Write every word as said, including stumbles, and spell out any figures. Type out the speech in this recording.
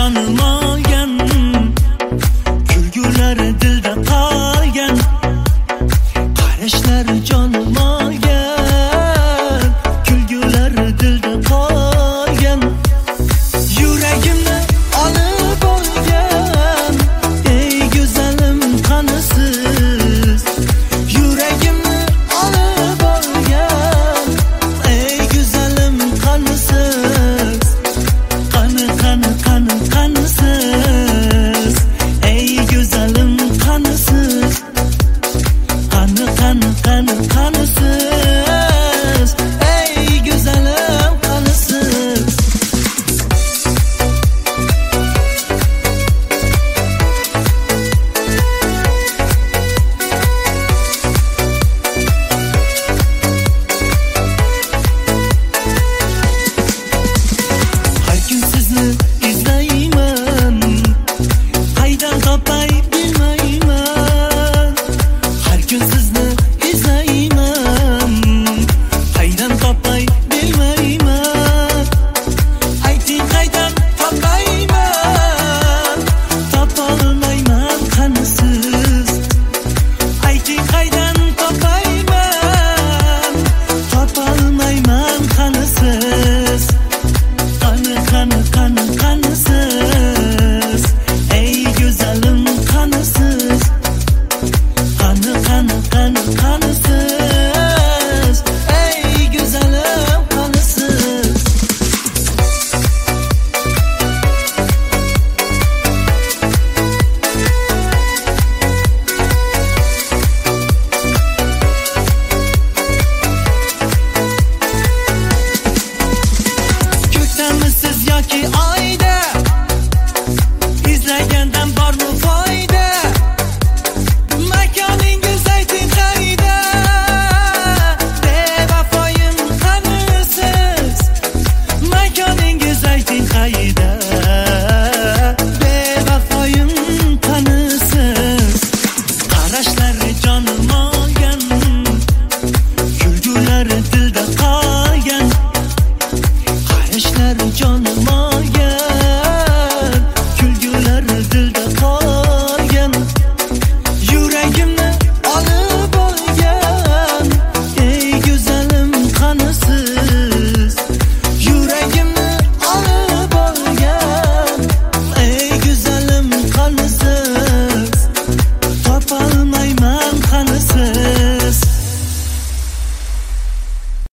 jonim olgan, kulgulari dilda qolgan, qarashlari jonim olgan, kulgulari dilda qolgan, yuragimni olib olgan, ey go'zalim qanisiz, yuragimni olib olgan, ey go'zalim qanisiz, qani qani qani qanisiz, ey go'zalim qanisiz, qani qani qani qanisiz, ey go'zalim qanisiz. Har kun sizni izlayman, qaydan topay bilmayman. Har kun sizni izlayman, qaydan topay bilmayman. Ayting qaydan topayman, topolmayman qanisiz. Ayting qaydan topayman, topolmayman qanisiz. Qani qani qani qanisiz, ey go'zalim qanisiz, qani qani qani qanisiz, ey go'zalim qanisiz. Ko'kdamisiz yoki oyda, izlagandan bormi foyda? Makoningiz ayting qayda, bevafoyim qanisiz? Makoningiz ayting qayda, bevafoyim qanisiz? Qarashlari jonim olgan, kulgulari dilda qolgan, qarashlari jonim olgan,